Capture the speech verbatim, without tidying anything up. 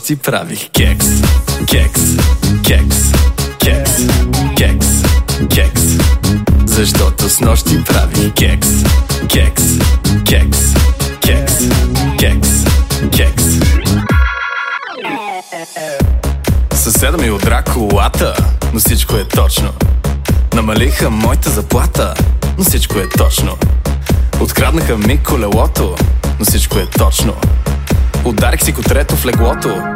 нощи правих кекс. Кекс, кекс, кекс, кекс, кекс. Защото с нощи правих кекс. Кекс, кекс, кекс, кекс, кекс. Съседа ми удра колата, но всичко е точно. Намалиха моята заплата, но всичко е точно. Откраднаха ми колелото, но всичко е точно. Ударих си котрето в леглото,